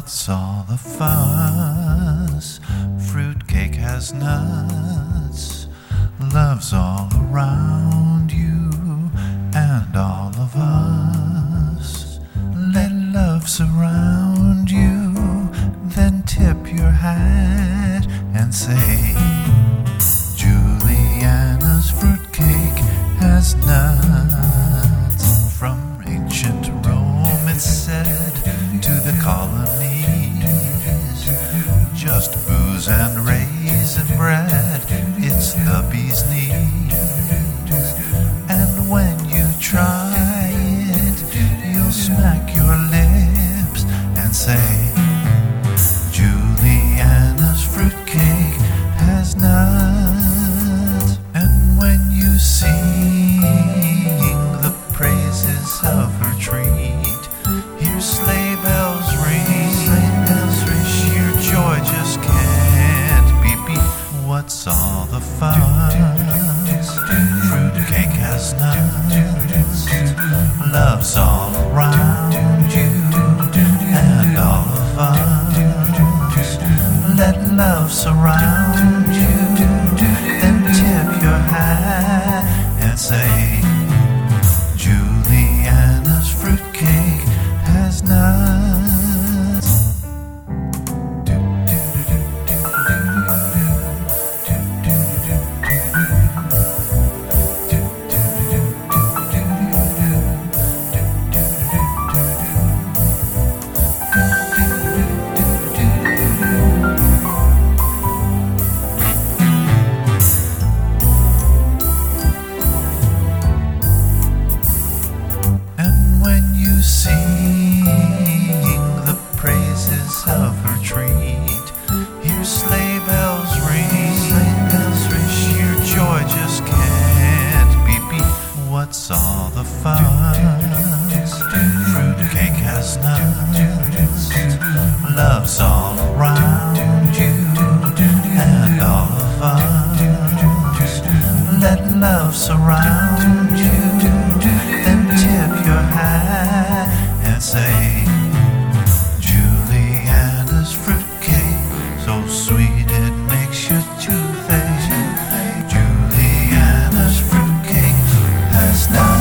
What's all the fuss? Fruitcake has nuts. Love's all around you and all of us. Let love surround you, then tip your hat and say, Juliana's fruitcake has nuts. From ancient Rome it's said to the colonies, just booze and raisin bread, it's the bee's knees. And when you try it, you'll smack your lips and say, Juliana's fruitcake has nuts. And when you sing the praises of her treat, hear sleigh bells ring, sheer joy just can't be beat. What's all the fuss? Fruitcake has nuts. Love's all around you and all of us. Let love surround you, then tip your hat and say, Juliana's fruitcake has nuts. Sing the praises of her treat, hear sleigh bells ring, sheer joy just can't be beat. What's all the fuss? Fruitcake has nuts. Love's all around you and all of us. Let love surround you, then tip your hat and say, Juliana's fruitcake, so sweet it makes your toothache. Juliana's fruitcake has nuts.